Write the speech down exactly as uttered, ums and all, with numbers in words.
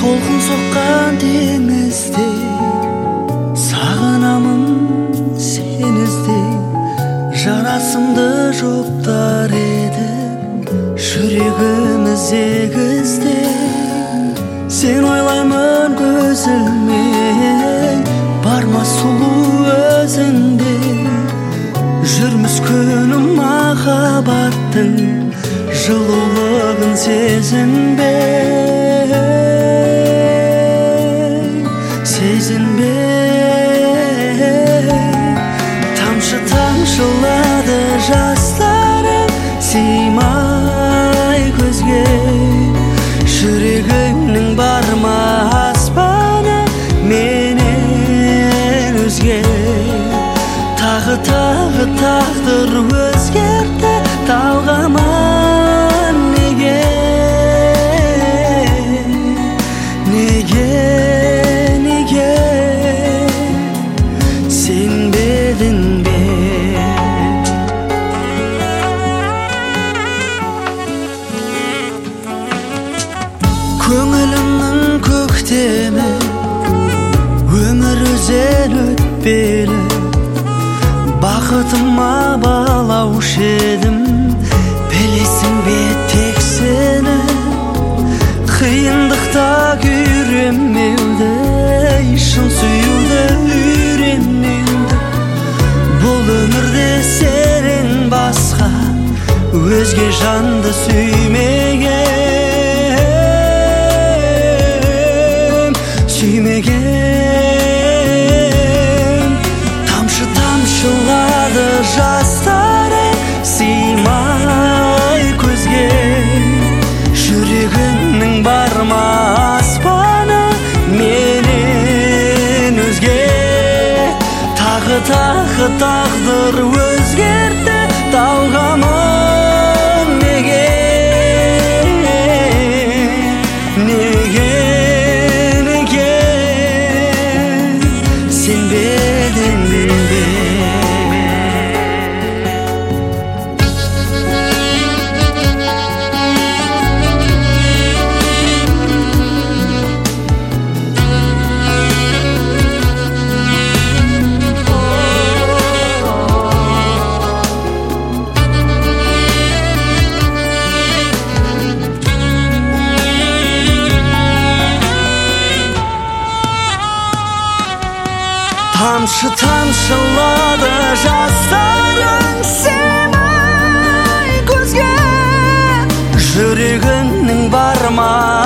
толқын соққан теңіздей сағынамын сені іздей. Жарасымды жоқтар еді жүрегіміз егіздей. Сен ойлаймын көз ілмей, барма сұлу өзіңде. Жүрміз күнім махаббаттың жылулығын сезінбей, сезінбей. Тамшы тамшылады жастарым сыймай көзге. Жүрегіңнің бар ма аспаны менен өзге. Тағы тағы тағдыр өзгерді талғаман неге, неге, неге сенбедің бе? Көңілімнің көктемі өмір өзен өтпелі. Бақытыма балаушы едім, білесің бе тек сені. Қиындықта күйремеуді, шын сүюді үйренуді. Бұл өмірде сенен басқа өзге жанды сүймеген, сүймеген. Тамшы тамшылады жастарым сыймай көзге. Жүрегіңнің бар ма аспаны менен өзге. Тағы тағы тағдыр өзгерді талғамын неге, неге, неге сенбедің бе? Тамшы тамшылады жастарың сыймай көзге. Жүрегіңнің бар ма